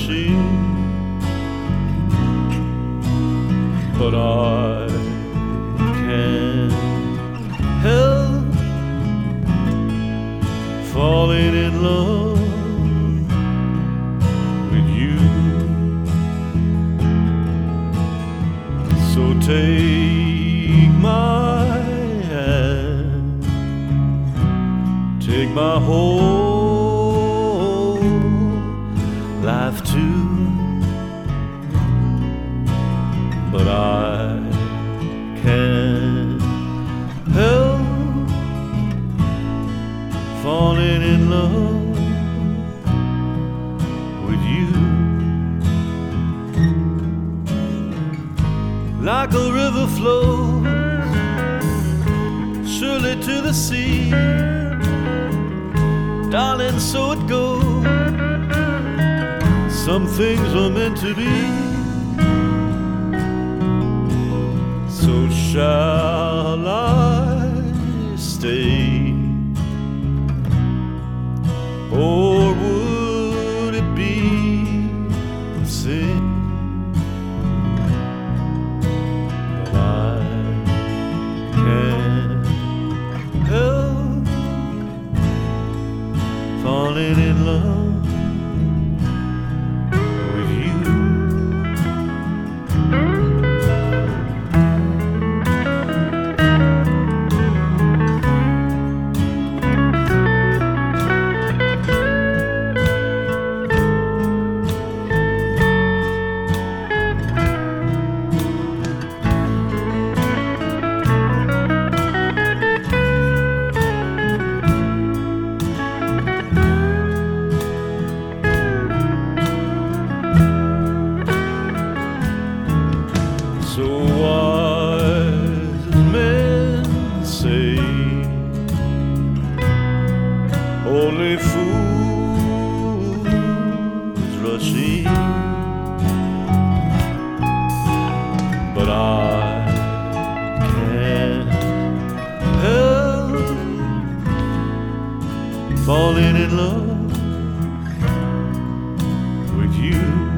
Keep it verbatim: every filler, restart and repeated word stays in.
rushing, but I can't help falling in love with you. So take my hand, take my whole life too, but I can't help falling in love with you. Like a river flows surely to the sea, darling, so it goes. Some things are meant to be. So shall I stay, or would it be a sin? But I can't help falling in love with you. So wise men say only fools rush in, but I can't help falling in love with you.